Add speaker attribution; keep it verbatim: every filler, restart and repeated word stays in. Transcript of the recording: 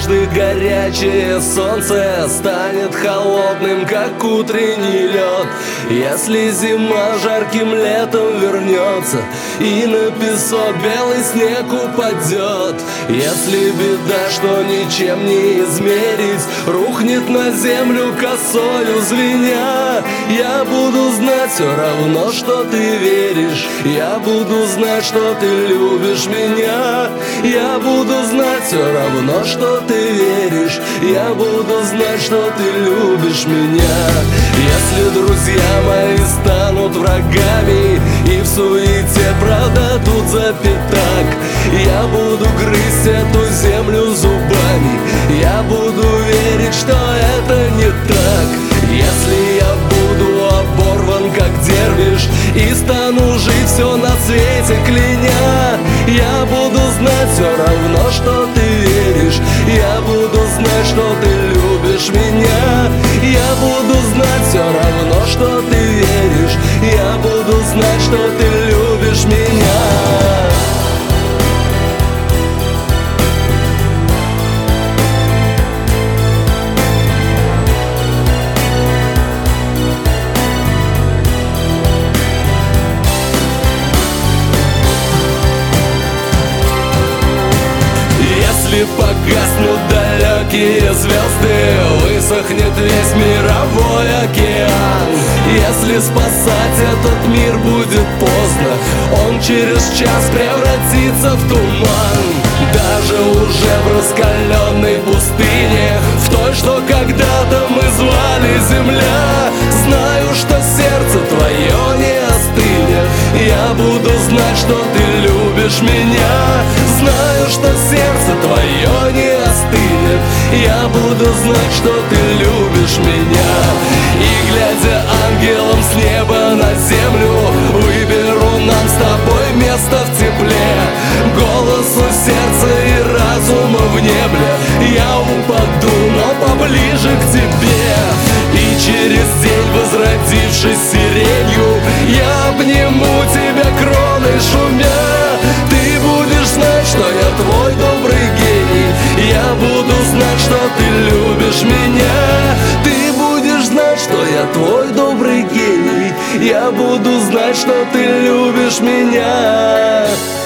Speaker 1: однажды горячее солнце станет холодным, как утренний лед. Если зима жарким летом вернется и на песок белый снег упадет, если беда, что ничем не измерить, рухнет на землю косою звеня, я буду знать все равно, что ты веришь, я буду знать, что ты любишь меня, я буду знать все равно, что ты веришь, я буду знать, что ты любишь меня. Если друзья мои станут врагами и в суете продадут за пятак, я буду грызть эту землю зубами, я буду верить, что это не так. Если я буду оборван, как дервиш, и стану жить все на свете кляня, я буду знать все равно, что ты веришь, я буду знать, что ты любишь меня, я буду знать все равно, что ты веришь, я буду знать, что ты любишь меня. Если погаснут далекие звезды, высохнет весь мировой океан. Если спасать этот мир будет поздно, он через час превратится в туман. Даже уже в раскаленной пустыне, в той, что когда-то мы звали земля, знаю, что сердце твое не остынет, я буду знать, что ты любишь меня, знаю, что сердце твое не остынет, я буду знать, что ты любишь меня. И глядя ангелом с неба на землю, выберу нам с тобой место в тепле, голосу сердца и разума в небе я упаду, но поближе к тебе. И через день, возродившись сиренью, я обниму тебя кроной шумя. Ты будешь знать, что я твой добрый гений, я буду знать, что ты любишь меня. Ты будешь знать, что я твой добрый гений, я буду знать, что ты любишь меня.